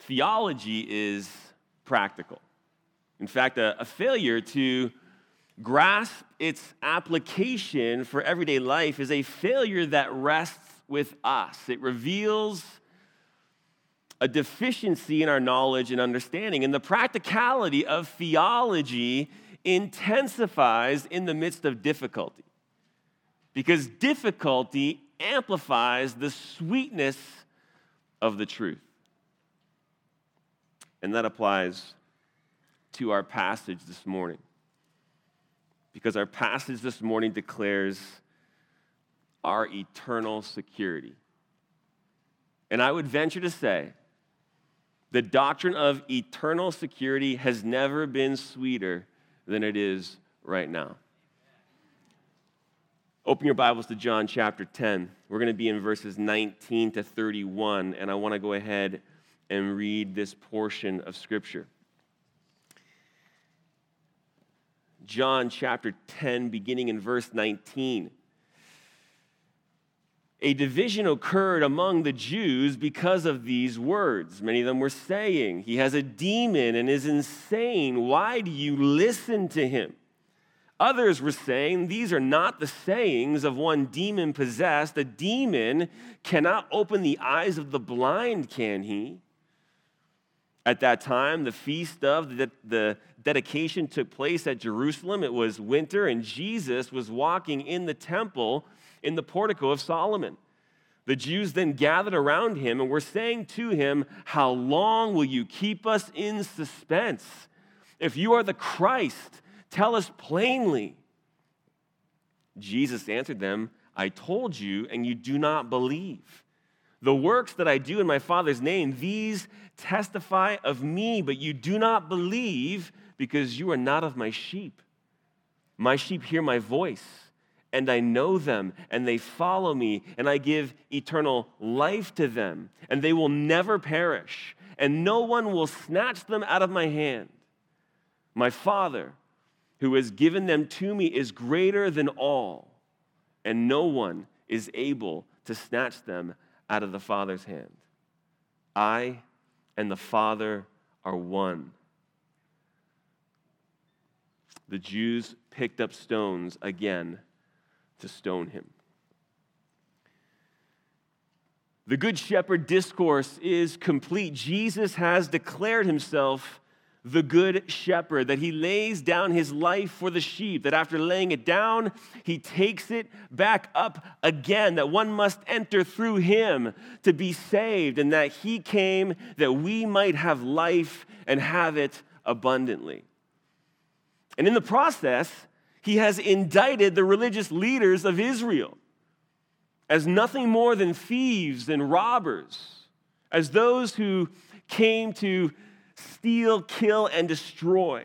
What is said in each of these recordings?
theology is practical. In fact, a failure to grasp its application for everyday life is a failure that rests with us. It reveals a deficiency in our knowledge and understanding. And the practicality of theology intensifies in the midst of difficulty, because difficulty amplifies the sweetness of the truth. And that applies to our passage this morning, because our passage this morning declares our eternal security. And I would venture to say the doctrine of eternal security has never been sweeter than it is right now. Open your Bibles to John chapter 10. We're going to be in verses 19 to 31, and I want to go ahead and read this portion of Scripture. John chapter 10, beginning in verse 19. A division occurred among the Jews because of these words. Many of them were saying, "He has a demon and is insane. Why do you listen to him?" Others were saying, "These are not the sayings of one demon-possessed. A demon cannot open the eyes of the blind, can he?" At that time, the feast of the dedication took place at Jerusalem. It was winter, and Jesus was walking in the temple in the portico of Solomon. The Jews then gathered around him and were saying to him, "How long will you keep us in suspense? If you are the Christ, tell us plainly." Jesus answered them, "I told you, and you do not believe. The works that I do in my Father's name, these testify of me, but you do not believe because you are not of my sheep. My sheep hear my voice, and I know them, and they follow me, and I give eternal life to them, and they will never perish, and no one will snatch them out of my hand. My Father, who has given them to me, is greater than all, and no one is able to snatch them out of the Father's hand. I and the Father are one." The Jews picked up stones again to stone him. The Good Shepherd discourse is complete. Jesus has declared himself the Good Shepherd, that he lays down his life for the sheep, that after laying it down, he takes it back up again, that one must enter through him to be saved, and that he came that we might have life and have it abundantly. And in the process, he has indicted the religious leaders of Israel as nothing more than thieves and robbers, as those who came to steal, kill, and destroy.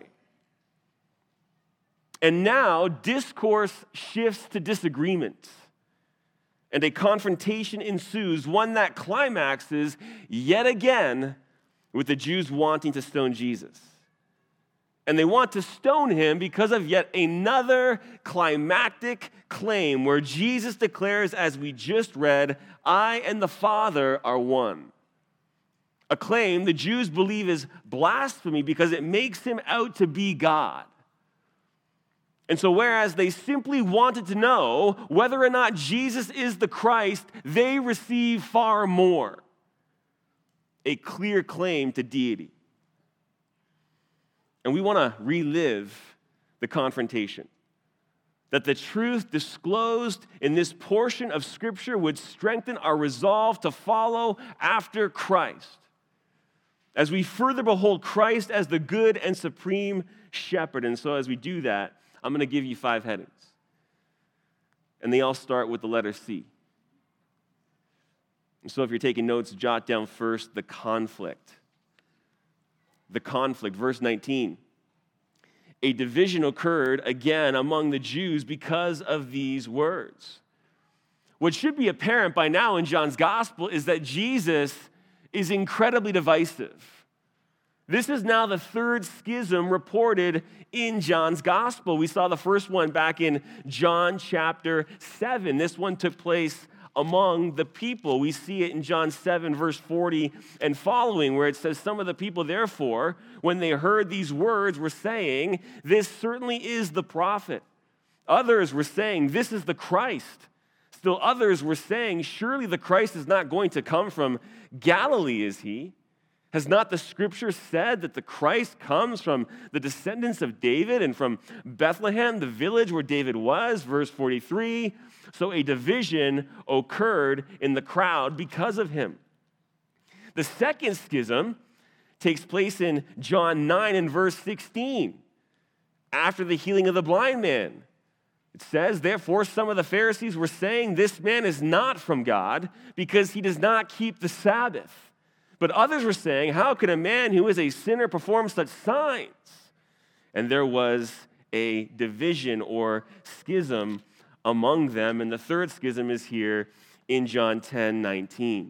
And now discourse shifts to disagreement, and a confrontation ensues, one that climaxes yet again with the Jews wanting to stone Jesus. And they want to stone him because of yet another climactic claim where Jesus declares, as we just read, "I and the Father are one." A claim the Jews believe is blasphemy because it makes him out to be God. And so whereas they simply wanted to know whether or not Jesus is the Christ, they receive far more: a clear claim to deity. And we want to relive the confrontation, that the truth disclosed in this portion of Scripture would strengthen our resolve to follow after Christ, as we further behold Christ as the good and supreme shepherd. And so as we do that, I'm going to give you 5 headings. And they all start with the letter C. And so if you're taking notes, jot down first the conflict. The conflict, verse 19. A division occurred again among the Jews because of these words. What should be apparent by now in John's gospel is that Jesus is incredibly divisive. This is now the third schism reported in John's gospel. We saw the first one back in John chapter 7. This one took place among the people. We see it in John 7, verse 40 and following, where it says, some of the people, therefore, when they heard these words, were saying, this certainly is the prophet. Others were saying, this is the Christ. Still others were saying, surely the Christ is not going to come from Galilee, is he? Has not the scripture said that the Christ comes from the descendants of David and from Bethlehem, the village where David was? Verse 43, so a division occurred in the crowd because of him. The second schism takes place in John 9 and verse 16, after the healing of the blind man. It says, therefore, some of the Pharisees were saying, this man is not from God because he does not keep the Sabbath. But others were saying, how can a man who is a sinner perform such signs? And there was a division or schism among them. And the third schism is here in John 10:19.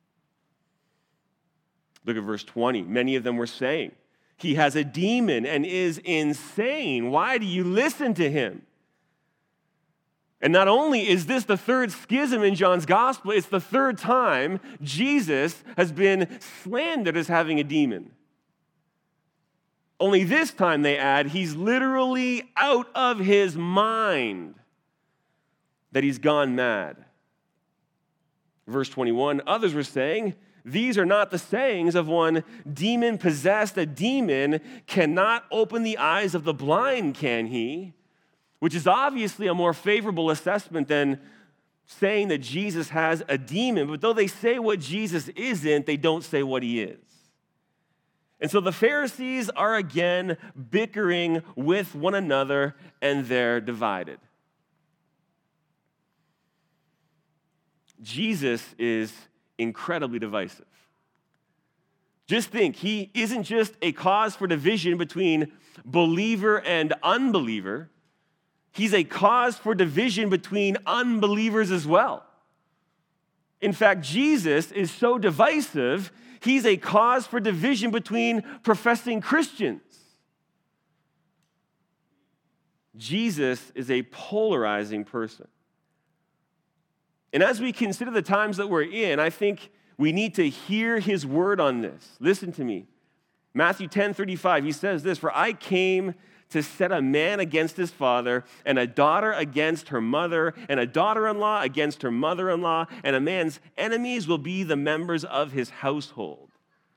Look at verse 20. Many of them were saying, he has a demon and is insane. Why do you listen to him? And not only is this the third schism in John's gospel, it's the third time Jesus has been slandered as having a demon. Only this time, they add, he's literally out of his mind, that he's gone mad. Verse 21, others were saying, these are not the sayings of one demon-possessed. A demon cannot open the eyes of the blind, can he? Which is obviously a more favorable assessment than saying that Jesus has a demon. But though they say what Jesus isn't, they don't say what he is. And so the Pharisees are again bickering with one another, and they're divided. Jesus is incredibly divisive. Just think, he isn't just a cause for division between believer and unbeliever. He's a cause for division between unbelievers as well. In fact, Jesus is so divisive, he's a cause for division between professing Christians. Jesus is a polarizing person. And as we consider the times that we're in, I think we need to hear his word on this. Listen to me. Matthew 10:35, he says this, for I came to set a man against his father, and a daughter against her mother, and a daughter-in-law against her mother-in-law, and a man's enemies will be the members of his household.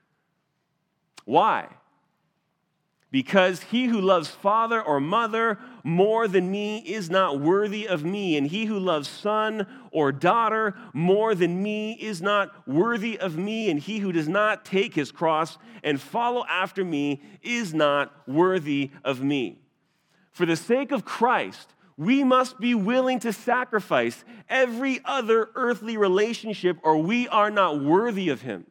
Why? Because he who loves father or mother more than me is not worthy of me, and he who loves son or daughter more than me is not worthy of me, and he who does not take his cross and follow after me is not worthy of me. For the sake of Christ, we must be willing to sacrifice every other earthly relationship, or we are not worthy of him.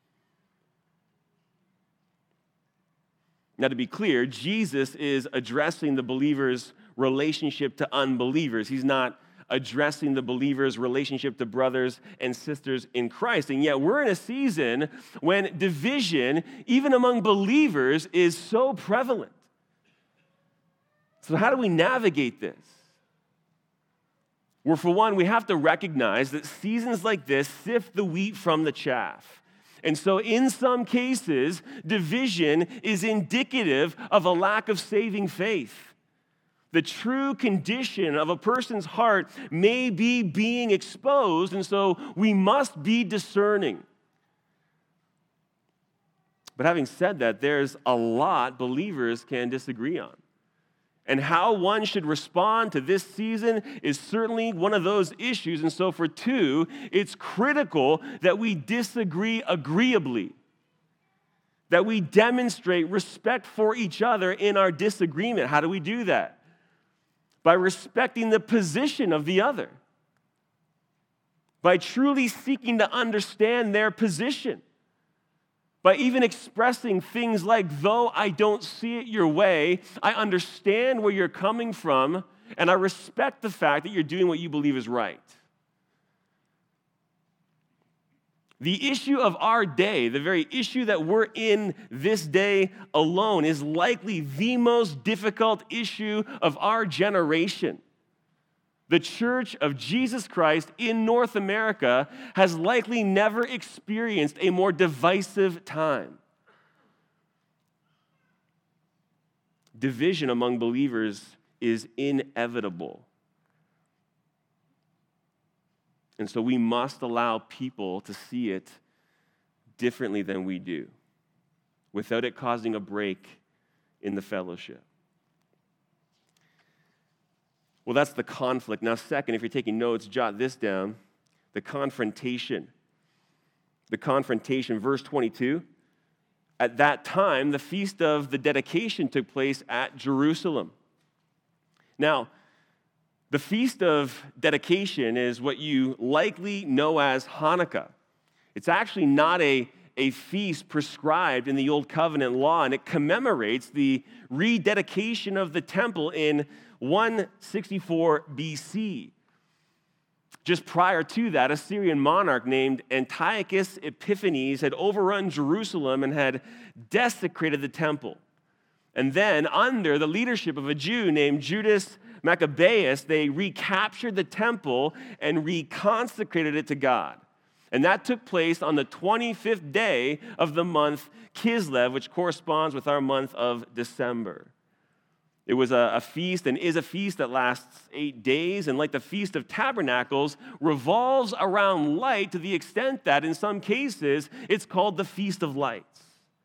Now, to be clear, Jesus is addressing the believer's relationship to unbelievers. He's not addressing the believer's relationship to brothers and sisters in Christ. And yet, we're in a season when division, even among believers, is so prevalent. So how do we navigate this? Well, for one, we have to recognize that seasons like this sift the wheat from the chaff. And so in some cases, division is indicative of a lack of saving faith. The true condition of a person's heart may be being exposed, and so we must be discerning. But having said that, there's a lot believers can disagree on. And how one should respond to this season is certainly one of those issues. And so for two, it's critical that we disagree agreeably, that we demonstrate respect for each other in our disagreement. How do we do that? By respecting the position of the other, by truly seeking to understand their position, by even expressing things like, though I don't see it your way, I understand where you're coming from, and I respect the fact that you're doing what you believe is right. The issue of our day, the very issue that we're in this day alone, is likely the most difficult issue of our generation. the Church of Jesus Christ in North America has likely never experienced a more divisive time. Division among believers is inevitable. And so we must allow people to see it differently than we do, without it causing a break in the fellowship. Well, that's the conflict. Now, second, if you're taking notes, jot this down. The confrontation. The confrontation, verse 22. At that time, the feast of the dedication took place at Jerusalem. Now, the feast of dedication is what you likely know as Hanukkah. It's actually not a feast prescribed in the Old Covenant law, and it commemorates the rededication of the temple in 164 BC. Just prior to that, a Syrian monarch named Antiochus Epiphanes had overrun Jerusalem and had desecrated the temple. And then, under the leadership of a Jew named Judas Maccabeus, they recaptured the temple and reconsecrated it to God. And that took place on the 25th day of the month Kislev, which corresponds with our month of December. It was a feast and is a feast that lasts 8 days, and like the Feast of Tabernacles, revolves around light to the extent that in some cases it's called the Feast of Lights.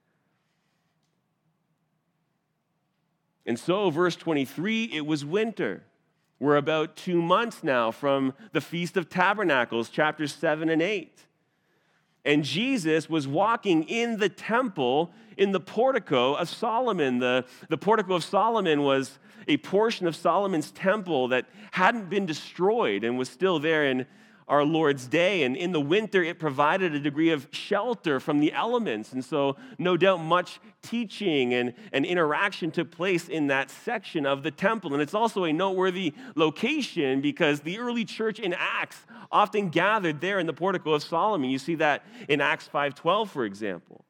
And so, verse 23, it was winter. We're about 2 months now from the Feast of Tabernacles, chapters 7 and 8. And Jesus was walking in the temple in the portico of Solomon. The portico of Solomon was a portion of Solomon's temple that hadn't been destroyed and was still there in our Lord's day. And in the winter, it provided a degree of shelter from the elements. And so, no doubt, much teaching and interaction took place in that section of the temple. And it's also a noteworthy location because the early church in Acts often gathered there in the portico of Solomon. You see that in Acts 5:12, for example.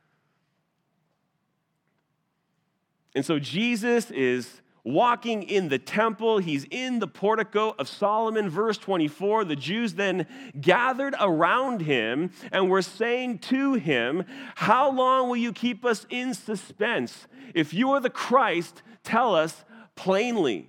And so Jesus is walking in the temple. He's in the portico of Solomon. Verse 24, the Jews then gathered around him and were saying to him, "How long will you keep us in suspense? If you are the Christ, tell us plainly."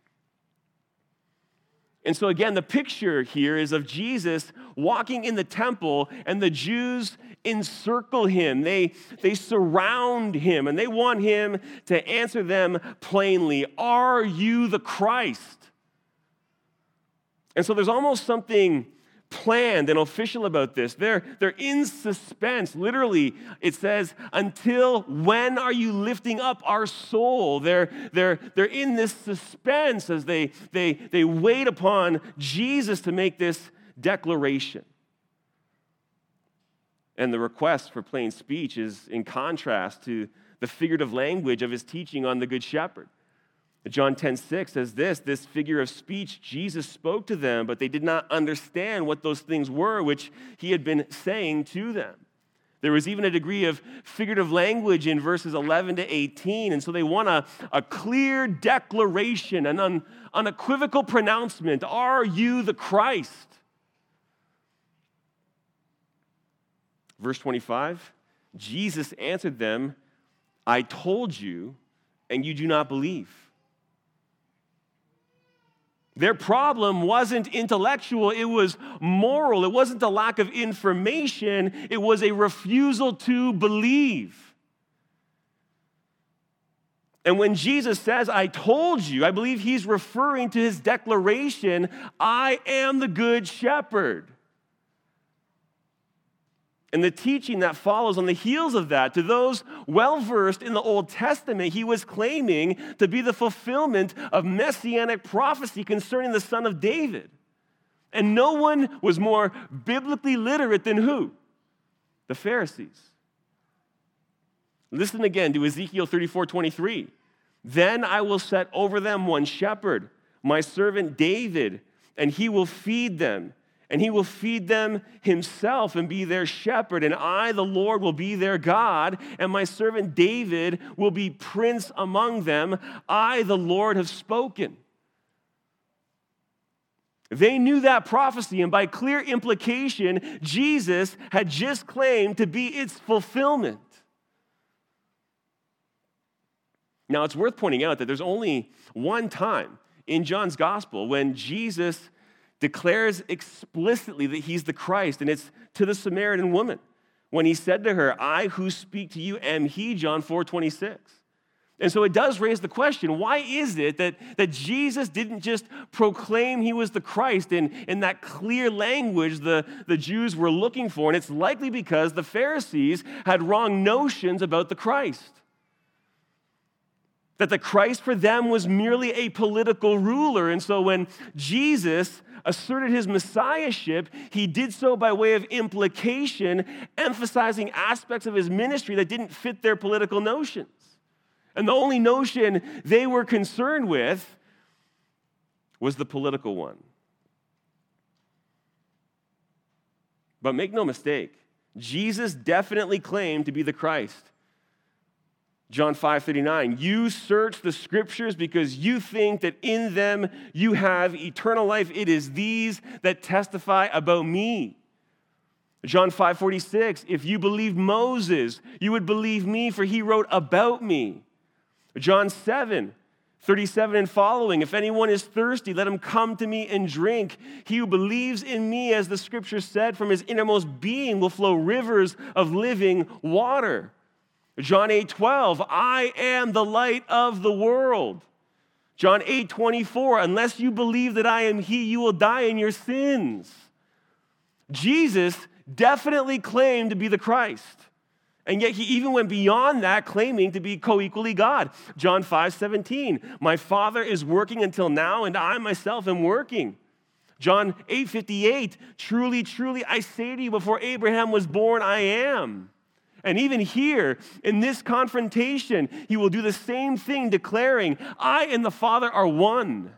And so again, the picture here is of Jesus walking in the temple, and the Jews encircle him. They surround him, and they want him to answer them plainly. Are you the Christ? And so there's almost something planned and official about this. They're in suspense. Literally, it says, until when are you lifting up our soul? They're in this suspense as they wait upon Jesus to make this declaration. And the request for plain speech is in contrast to the figurative language of his teaching on the Good Shepherd. John 10:6 says this figure of speech, Jesus spoke to them, but they did not understand what those things were which he had been saying to them. There was even a degree of figurative language in verses 11 to 18, and so they want a clear declaration, an unequivocal pronouncement. Are you the Christ? Verse 25, Jesus answered them, I told you, and you do not believe. Their problem wasn't intellectual, it was moral. It wasn't a lack of information, it was a refusal to believe. And when Jesus says, I told you, I believe he's referring to his declaration, I am the good shepherd. And the teaching that follows on the heels of that, to those well-versed in the Old Testament, he was claiming to be the fulfillment of messianic prophecy concerning the Son of David. And no one was more biblically literate than who? The Pharisees. Listen again to Ezekiel 34:23. Then I will set over them one shepherd, my servant David, and he will feed them. And he will feed them himself and be their shepherd. And I, the Lord, will be their God. And my servant David will be prince among them. I, the Lord, have spoken. They knew that prophecy, and by clear implication, Jesus had just claimed to be its fulfillment. Now, it's worth pointing out that there's only one time in John's gospel when Jesus declares explicitly that he's the Christ, and it's to the Samaritan woman when he said to her, "I who speak to you am he," John 4:26. And so it does raise the question, why is it that Jesus didn't just proclaim he was the Christ in that clear language the Jews were looking for? And it's likely because the Pharisees had wrong notions about the Christ. That the Christ for them was merely a political ruler. And so when Jesus asserted his messiahship, he did so by way of implication, emphasizing aspects of his ministry that didn't fit their political notions. And the only notion they were concerned with was the political one. But make no mistake, Jesus definitely claimed to be the Christ. John 5:39, "You search the scriptures because you think that in them you have eternal life. It is these that testify about me." John 5:46, "If you believed Moses, you would believe me, for he wrote about me." John 7:37 and following, "If anyone is thirsty, let him come to me and drink. He who believes in me, as the scripture said, from his innermost being will flow rivers of living water." John 8:12, "I am the light of the world." John 8:24, "Unless you believe that I am he, you will die in your sins." Jesus definitely claimed to be the Christ. And yet he even went beyond that, claiming to be co-equally God. John 5:17, "My Father is working until now, and I myself am working." John 8:58, "Truly, truly, I say to you, before Abraham was born, I am." And even here, in this confrontation, he will do the same thing, declaring, "I and the Father are one."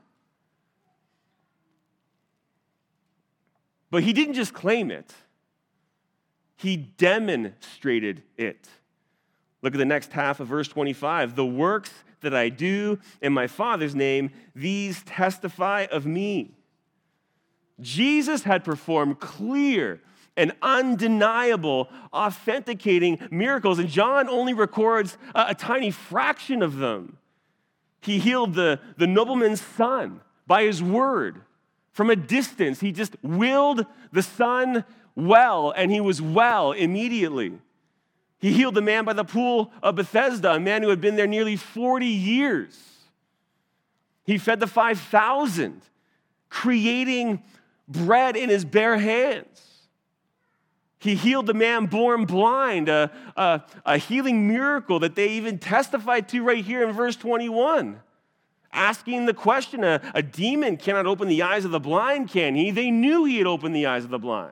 But he didn't just claim it. He demonstrated it. Look at the next half of verse 25. "The works that I do in my Father's name, these testify of me." Jesus had performed clear and undeniable, authenticating miracles, and John only records a tiny fraction of them. He healed the nobleman's son by his word. From a distance, he just willed the son well, and he was well immediately. He healed the man by the pool of Bethesda, a man who had been there nearly 40 years. He fed the 5,000, creating bread in his bare hands. He healed the man born blind, a healing miracle that they even testified to right here in verse 21. Asking the question, a demon cannot open the eyes of the blind, can he? They knew he had opened the eyes of the blind.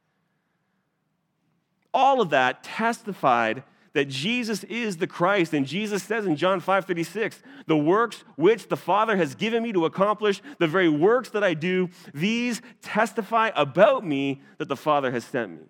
All of that testified that Jesus is the Christ. And Jesus says in John 5:36, "The works which the Father has given me to accomplish, the very works that I do, these testify about me that the Father has sent me."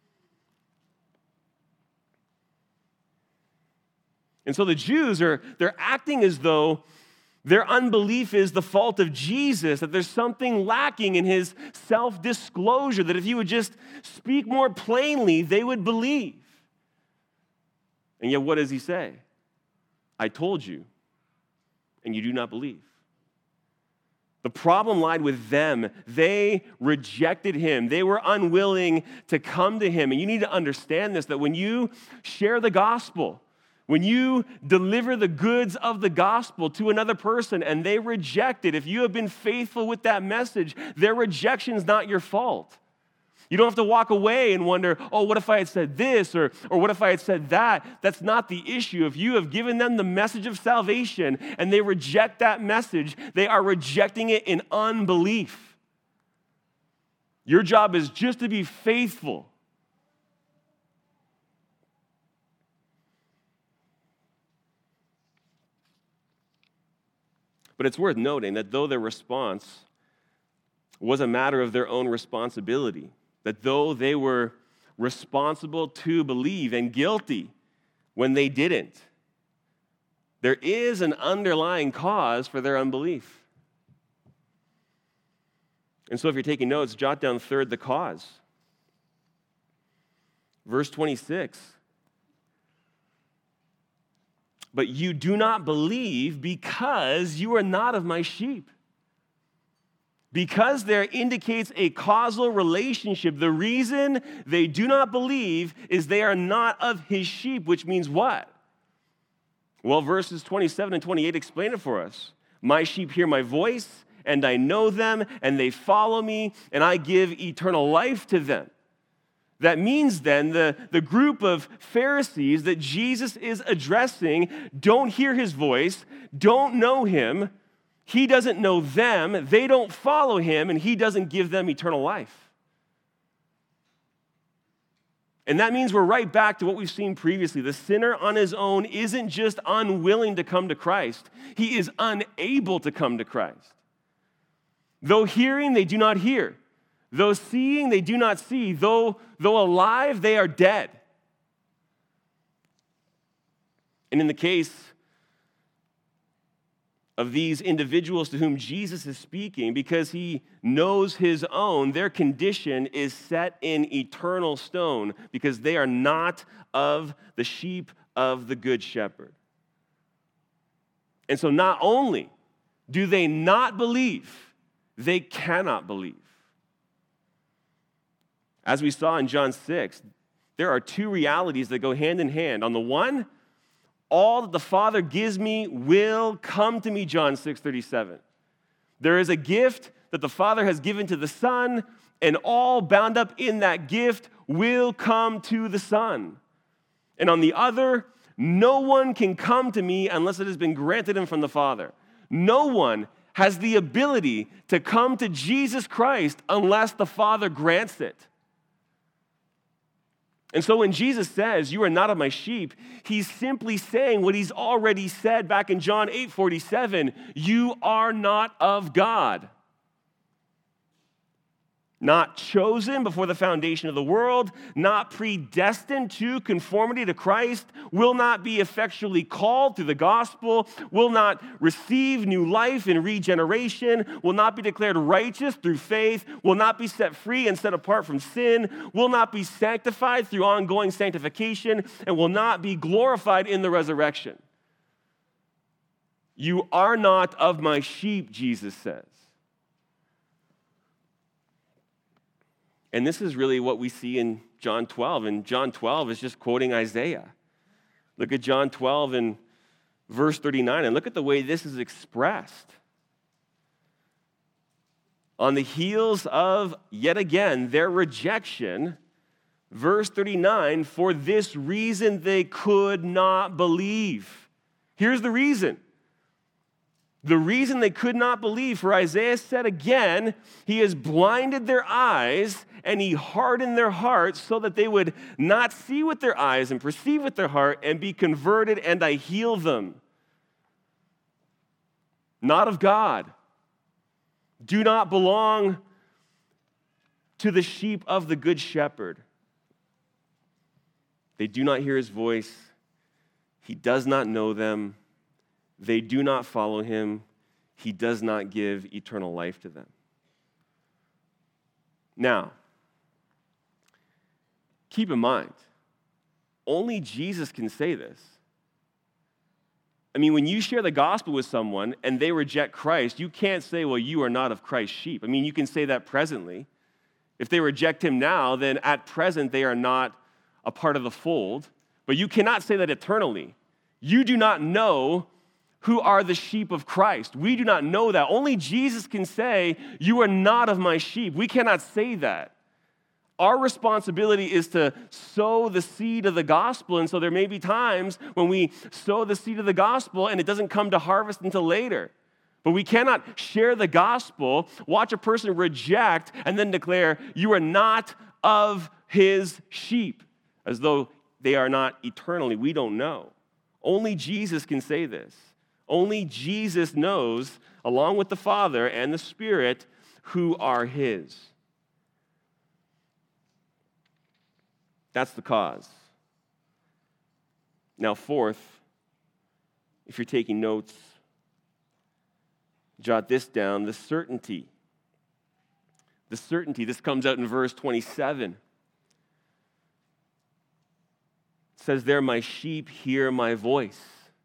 And so the Jews they're acting as though their unbelief is the fault of Jesus, that there's something lacking in his self-disclosure, that if he would just speak more plainly, they would believe. And yet, what does he say? "I told you, and you do not believe." The problem lied with them. They rejected him. They were unwilling to come to him. And you need to understand this, that when you share the gospel, when you deliver the goods of the gospel to another person and they reject it, if you have been faithful with that message, their rejection is not your fault. You don't have to walk away and wonder, "Oh, what if I had said this?" or "What if I had said that?" That's not the issue. If you have given them the message of salvation and they reject that message, they are rejecting it in unbelief. Your job is just to be faithful. But it's worth noting that though their response was a matter of their own responsibility, that though they were responsible to believe and guilty when they didn't, there is an underlying cause for their unbelief. And so if you're taking notes, jot down third, the cause. Verse 26. But you do not believe because you are not of my sheep. Because there indicates a causal relationship, the reason they do not believe is they are not of his sheep, which means what? Well, verses 27 and 28 explain it for us. My sheep hear my voice, and I know them, and they follow me, and I give eternal life to them. That means then the group of Pharisees that Jesus is addressing don't hear his voice, don't know him. He doesn't know them, they don't follow him, and he doesn't give them eternal life. And that means we're right back to what we've seen previously. The sinner on his own isn't just unwilling to come to Christ, he is unable to come to Christ. Though hearing, they do not hear. Though seeing, they do not see. Though alive, they are dead. And in the case of these individuals to whom Jesus is speaking, because he knows his own, their condition is set in eternal stone because they are not of the sheep of the Good Shepherd. And so not only do they not believe, they cannot believe. As we saw in John 6, there are two realities that go hand in hand. On the one, all that the Father gives me will come to me, John 6:37. There is a gift that the Father has given to the Son, and all bound up in that gift will come to the Son. And on the other, no one can come to me unless it has been granted him from the Father. No one has the ability to come to Jesus Christ unless the Father grants it. And so when Jesus says, you are not of my sheep, he's simply saying what he's already said back in John 8:47, you are not of God. Not chosen before the foundation of the world, not predestined to conformity to Christ, will not be effectually called through the gospel, will not receive new life in regeneration, will not be declared righteous through faith, will not be set free and set apart from sin, will not be sanctified through ongoing sanctification, and will not be glorified in the resurrection. You are not of my sheep, Jesus says. And this is really what we see in John 12. And John 12 is just quoting Isaiah. Look at John 12 and verse 39, and look at the way this is expressed. On the heels of, yet again, their rejection, verse 39, for this reason they could not believe. Here's the reason. The reason they could not believe, for Isaiah said again, he has blinded their eyes and he hardened their hearts so that they would not see with their eyes and perceive with their heart and be converted, and I heal them. Not of God. Do not belong to the sheep of the Good Shepherd. They do not hear his voice. He does not know them. They do not follow him. He does not give eternal life to them. Now, keep in mind, only Jesus can say this. I mean, when you share the gospel with someone and they reject Christ, you can't say, well, you are not of Christ's sheep. I mean, you can say that presently. If they reject him now, then at present they are not a part of the fold. But you cannot say that eternally. You do not know who are the sheep of Christ. We do not know that. Only Jesus can say, you are not of my sheep. We cannot say that. Our responsibility is to sow the seed of the gospel, and so there may be times when we sow the seed of the gospel and it doesn't come to harvest until later. But we cannot share the gospel, watch a person reject, and then declare, you are not of his sheep, as though they are not eternally. We don't know. Only Jesus can say this. Only Jesus knows, along with the Father and the Spirit, who are his. That's the cause. Now, fourth, if you're taking notes, jot this down, the certainty. the certainty. This comes out in verse 27. It says there, my sheep hear my voice.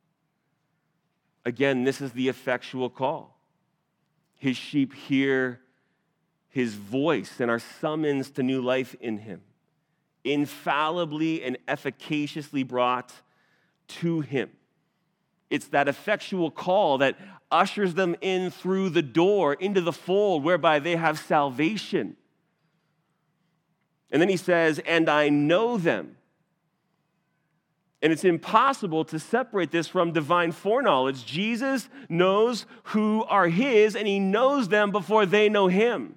Again, this is the effectual call. His sheep hear his voice and are summoned to new life in him, infallibly and efficaciously brought to him. It's that effectual call that ushers them in through the door into the fold whereby they have salvation. And then he says, and I know them. And it's impossible to separate this from divine foreknowledge. Jesus knows who are his, and he knows them before they know him.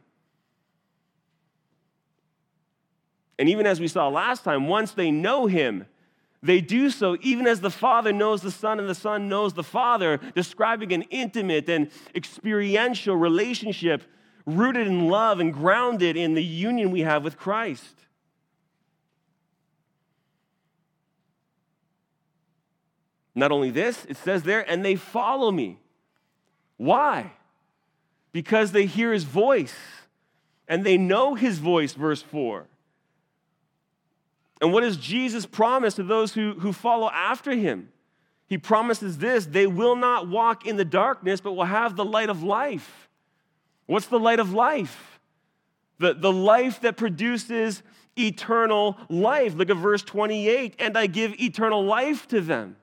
And even as we saw last time, once they know him, they do so even as the Father knows the Son and the Son knows the Father, describing an intimate and experiential relationship rooted in love and grounded in the union we have with Christ. Not only this, it says there, and they follow me. Why? Because they hear his voice, and they know his voice, verse 4. And what does Jesus promise to those who follow after him? He promises this: they will not walk in the darkness, but will have the light of life. What's the light of life? The life that produces eternal life. Look at verse 28, and I give eternal life to them.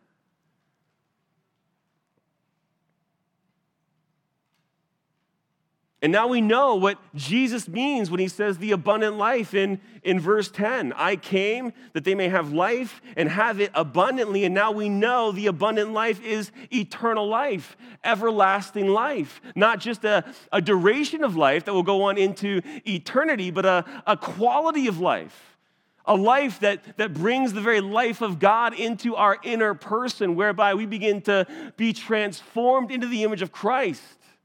And now we know what Jesus means when he says the abundant life in verse 10. I came that they may have life and have it abundantly. And now we know the abundant life is eternal life, everlasting life. Not just a duration of life that will go on into eternity, but a quality of life. A life that brings the very life of God into our inner person, whereby we begin to be transformed into the image of Christ.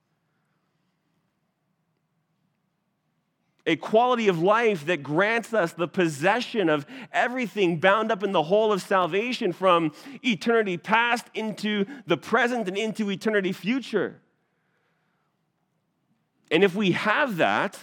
A quality of life that grants us the possession of everything bound up in the whole of salvation from eternity past into the present and into eternity future. And if we have that,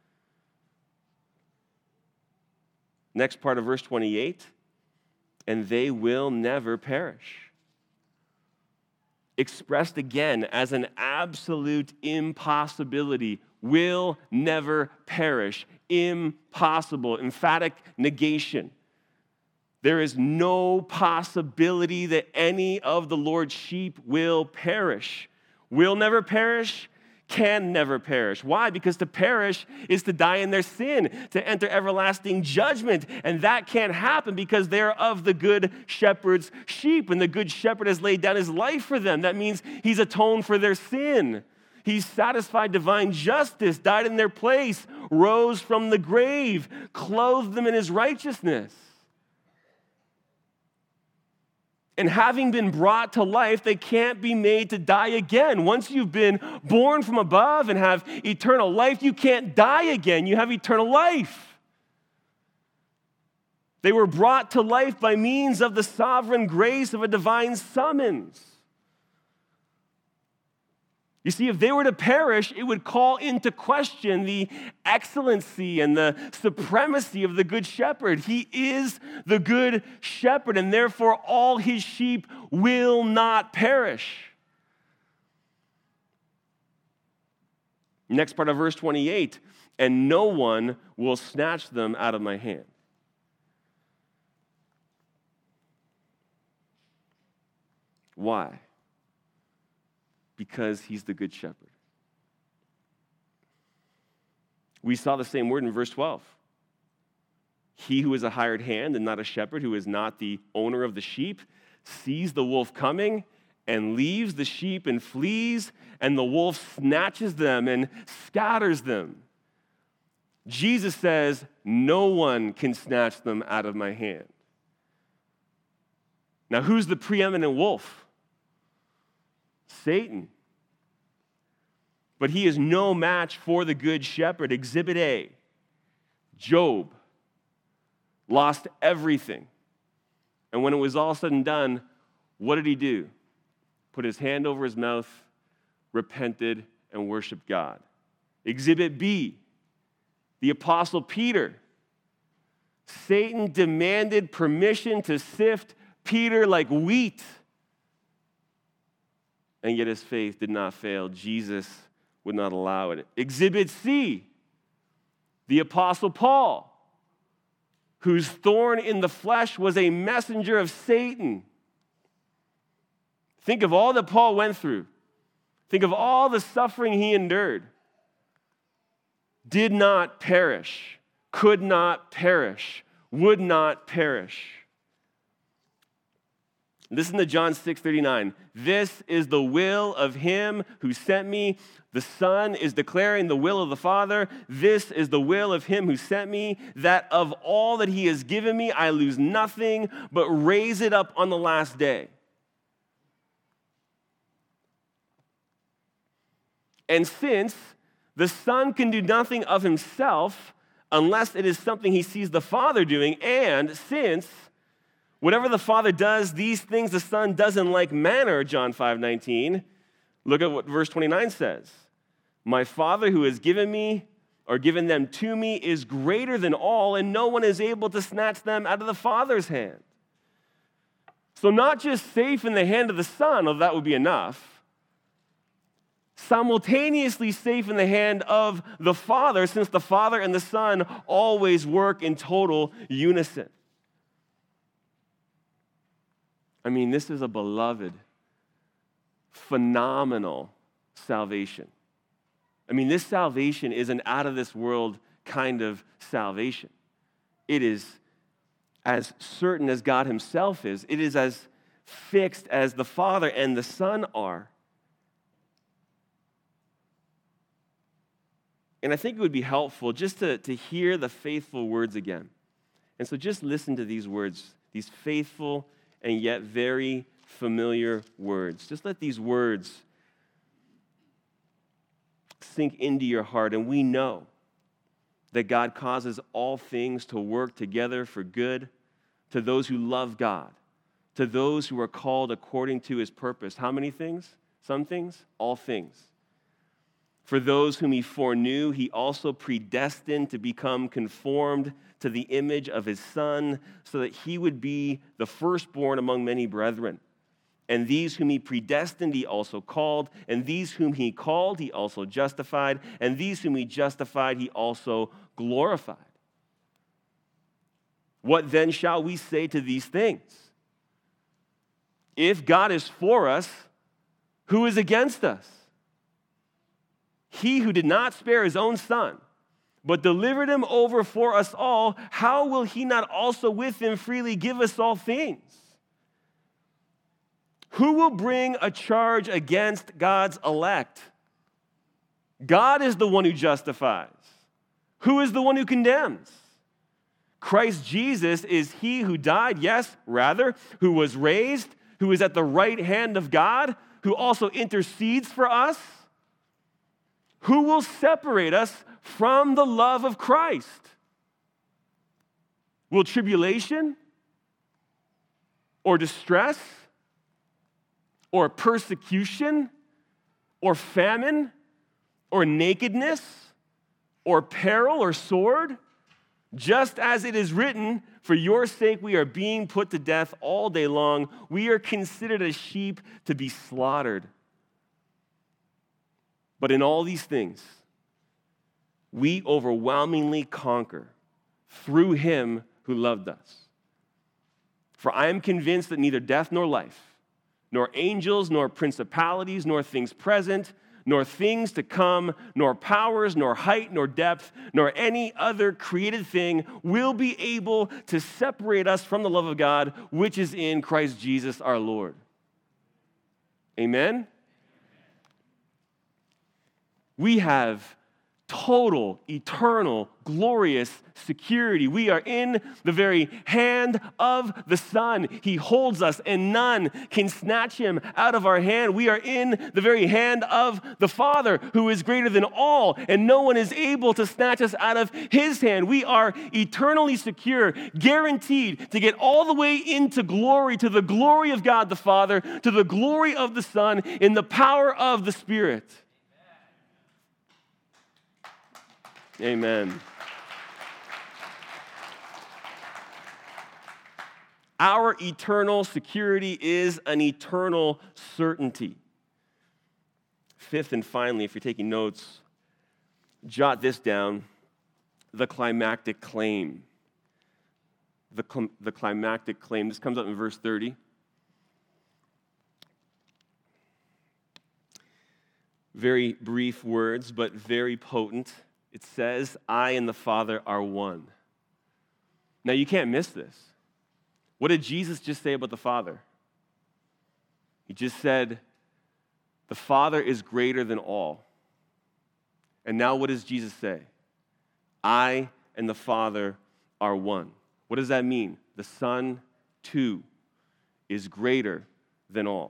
next part of verse 28, and they will never perish. Expressed again as an absolute impossibility. Will never perish. Impossible. Emphatic negation. There is no possibility that any of the Lord's sheep will perish. Will never perish, can never perish. Why? Because to perish is to die in their sin, to enter everlasting judgment. And that can't happen because they're of the good shepherd's sheep. And the good shepherd has laid down his life for them. That means he's atoned for their sin. He's satisfied divine justice, died in their place, rose from the grave, clothed them in his righteousness. And having been brought to life, they can't be made to die again. Once you've been born from above and have eternal life, you can't die again. You have eternal life. They were brought to life by means of the sovereign grace of a divine summons. You see, if they were to perish, it would call into question the excellency and the supremacy of the Good Shepherd. He is the Good Shepherd, and therefore all his sheep will not perish. Next part of verse 28, and no one will snatch them out of my hand. Why? Because he's the Good Shepherd. We saw the same word in verse 12. He who is a hired hand and not a shepherd, who is not the owner of the sheep, sees the wolf coming and leaves the sheep and flees, and the wolf snatches them and scatters them. Jesus says, no one can snatch them out of my hand. Now, who's the preeminent wolf? Satan. But he is no match for the Good Shepherd. Exhibit A, Job lost everything. And when it was all said and done, what did he do? Put his hand over his mouth, repented, and worshiped God. Exhibit B, The Apostle Peter. Satan demanded permission to sift Peter like wheat. And yet his faith did not fail. Jesus would not allow it. Exhibit C, the Apostle Paul, whose thorn in the flesh was a messenger of Satan. Think of all that Paul went through. Think of all the suffering he endured. Did not perish, could not perish, would not perish. Listen to John 6:39. This is the will of him who sent me. The Son is declaring the will of the Father. This is the will of him who sent me, that of all that he has given me, I lose nothing, but raise it up on the last day. And since the Son can do nothing of himself unless it is something he sees the Father doing, and since whatever the Father does, these things the Son does in like manner, John 5:19, look at what verse 29 says. My Father who has given me, or given them to me, is greater than all, and no one is able to snatch them out of the Father's hand. So not just safe in the hand of the Son, although that would be enough, simultaneously safe in the hand of the Father, since the Father and the Son always work in total unison. I mean, this is a beloved, phenomenal salvation. I mean, this salvation is an out-of-this-world kind of salvation. It is as certain as God himself is. It is as fixed as the Father and the Son are. And I think it would be helpful just to hear the faithful words again. And so just listen to these words, these faithful and yet very familiar words. Just let these words sink into your heart. And we know that God causes all things to work together for good to those who love God, to those who are called according to his purpose. How many things? Some things? All things. For those whom he foreknew, he also predestined to become conformed to the image of his Son, so that he would be the firstborn among many brethren. And these whom he predestined, he also called. And these whom he called, he also justified. And these whom he justified, he also glorified. What then shall we say to these things? If God is for us, who is against us? He who did not spare his own Son, but delivered him over for us all, how will he not also with him freely give us all things? Who will bring a charge against God's elect? God is the one who justifies. Who is the one who condemns? Christ Jesus is he who died, yes, rather, who was raised, who is at the right hand of God, who also intercedes for us. Who will separate us from the love of Christ? Will tribulation or distress or persecution or famine or nakedness or peril or sword? Just as it is written, for your sake we are being put to death all day long. We are considered as sheep to be slaughtered. But in all these things, we overwhelmingly conquer through him who loved us. For I am convinced that neither death nor life, nor angels, nor principalities, nor things present, nor things to come, nor powers, nor height, nor depth, nor any other created thing will be able to separate us from the love of God, which is in Christ Jesus our Lord. Amen? We have total, eternal, glorious security. We are in the very hand of the Son. He holds us, and none can snatch him out of our hand. We are in the very hand of the Father, who is greater than all, and no one is able to snatch us out of his hand. We are eternally secure, guaranteed to get all the way into glory, to the glory of God the Father, to the glory of the Son, in the power of the Spirit. Amen. Our eternal security is an eternal certainty. Fifth and finally, if you're taking notes, jot this down, the climactic claim. The climactic claim. This comes up in verse 30. Very brief words, but very potent. It says, I and the Father are one. Now, you can't miss this. What did Jesus just say about the Father? He just said, the Father is greater than all. And now what does Jesus say? I and the Father are one. What does that mean? The Son, too, is greater than all.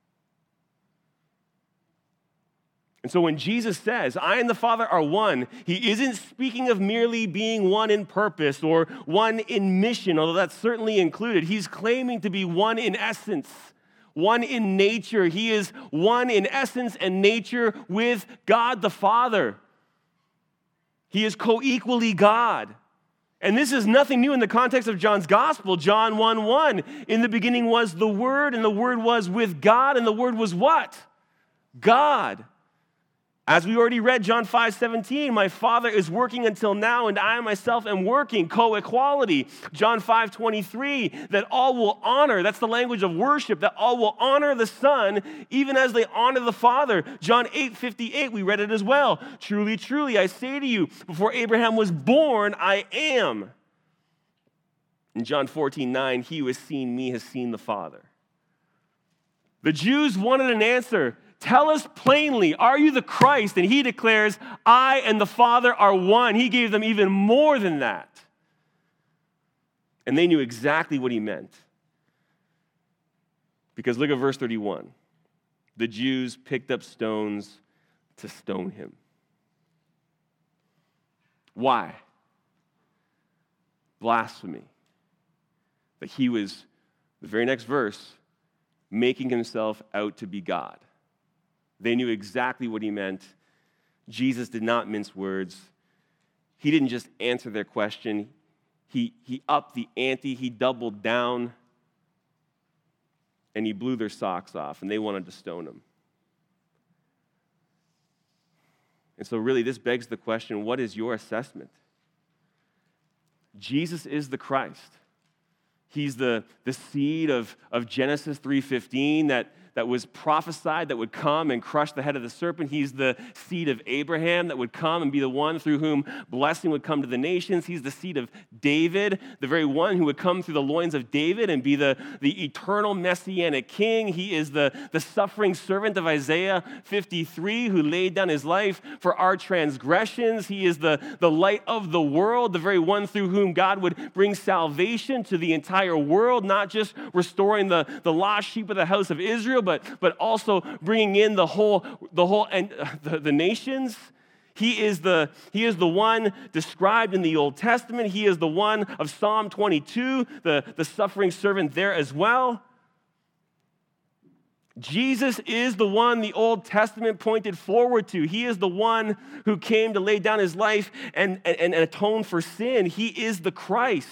And so when Jesus says, I and the Father are one, he isn't speaking of merely being one in purpose or one in mission, although that's certainly included. He's claiming to be one in essence, one in nature. He is one in essence and nature with God the Father. He is co-equally God. And this is nothing new in the context of John's gospel. John 1:1, in the beginning was the Word, and the Word was with God, and the Word was what? God. As we already read, John 5:17, my Father is working until now, and I myself am working, co-equality. John 5:23, that all will honor, that's the language of worship, that all will honor the Son, even as they honor the Father. John 8:58, we read it as well. Truly, truly, I say to you, before Abraham was born, I am. In John 14:9, he who has seen me has seen the Father. The Jews wanted an answer. Tell us plainly, are you the Christ? And he declares, I and the Father are one. He gave them even more than that. And they knew exactly what he meant. Because look at verse 31. The Jews picked up stones to stone him. Why? Blasphemy. But he was, the very next verse, making himself out to be God. They knew exactly what he meant. Jesus did not mince words. He didn't just answer their question. He upped the ante. He doubled down. And he blew their socks off, and they wanted to stone him. And so really this begs the question, what is your assessment? Jesus is the Christ. He's the seed of Genesis 3:15 that was prophesied that would come and crush the head of the serpent. He's the seed of Abraham that would come and be the one through whom blessing would come to the nations. He's the seed of David, the very one who would come through the loins of David and be the eternal messianic king. He is the suffering servant of Isaiah 53 who laid down his life for our transgressions. He is the light of the world, the very one through whom God would bring salvation to the entire world, not just restoring the lost sheep of the house of Israel, but also bringing in the whole and the nations. He is the one described in the Old Testament. He is the one of Psalm 22, the suffering servant there as well. Jesus is the one the Old Testament pointed forward to. He is the one who came to lay down his life and atone for sin. He is the Christ.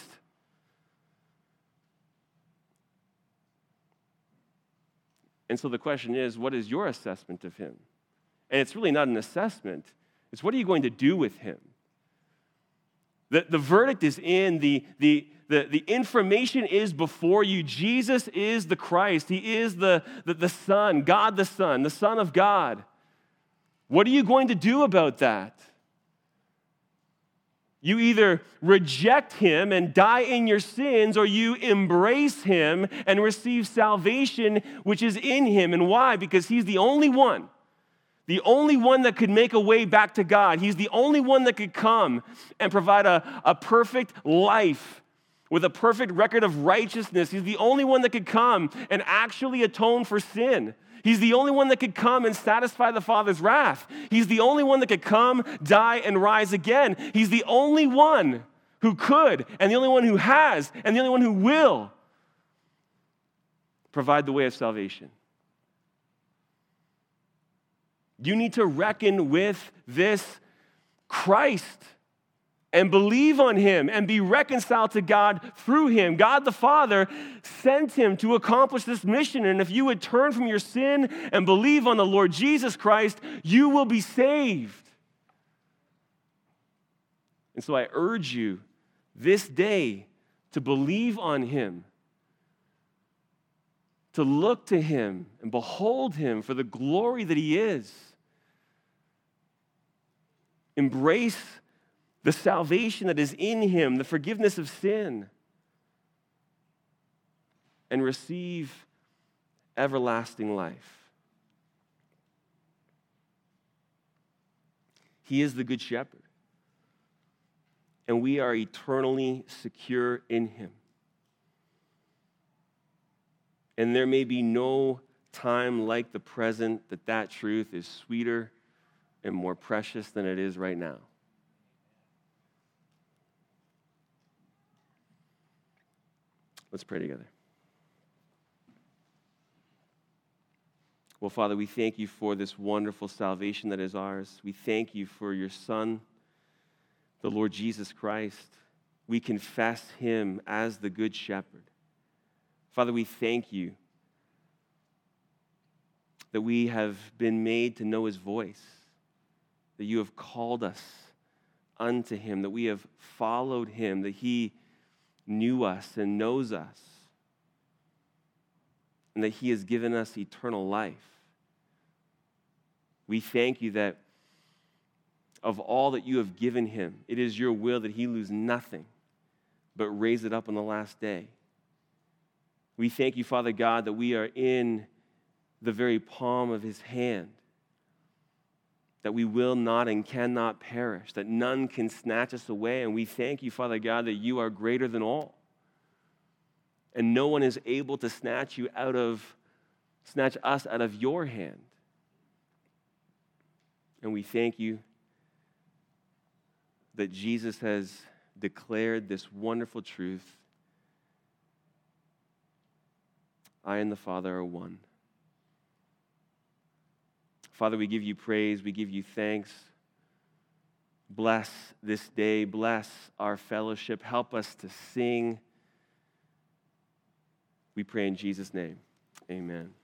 And so the question is, what is your assessment of him? And it's really not an assessment. It's what are you going to do with him? The verdict is in, the information is before you. Jesus is the Christ. He is the Son, God the Son of God. What are you going to do about that? You either reject him and die in your sins, or you embrace him and receive salvation which is in him. And why? Because he's the only one that could make a way back to God. He's the only one that could come and provide a perfect life with a perfect record of righteousness. He's the only one that could come and actually atone for sin. He's the only one that could come and satisfy the Father's wrath. He's the only one that could come, die, and rise again. He's the only one who could, and the only one who has, and the only one who will provide the way of salvation. You need to reckon with this Christ. and believe on him and be reconciled to God through him. God the Father sent him to accomplish this mission. And if you would turn from your sin and believe on the Lord Jesus Christ, you will be saved. And so I urge you this day to believe on him, to look to him and behold him for the glory that he is. Embrace the salvation that is in him, the forgiveness of sin, and receive everlasting life. He is the Good Shepherd, and we are eternally secure in him. And there may be no time like the present that truth is sweeter and more precious than it is right now. Let's pray together. Well, Father, we thank you for this wonderful salvation that is ours. We thank you for your Son, the Lord Jesus Christ. We confess him as the Good Shepherd. Father, we thank you that we have been made to know his voice, that you have called us unto him, that we have followed him, that he knew us and knows us, and that he has given us eternal life. We thank you that of all that you have given him, it is your will that he lose nothing, but raise it up on the last day. We thank you, Father God, that we are in the very palm of his hand, that we will not and cannot perish, that none can snatch us away. And we thank you, Father God, that you are greater than all. And no one is able to snatch us out of your hand. And we thank you that Jesus has declared this wonderful truth. I and the Father are one. Father, we give you praise, we give you thanks. Bless this day, bless our fellowship. Help us to sing. We pray in Jesus' name, amen.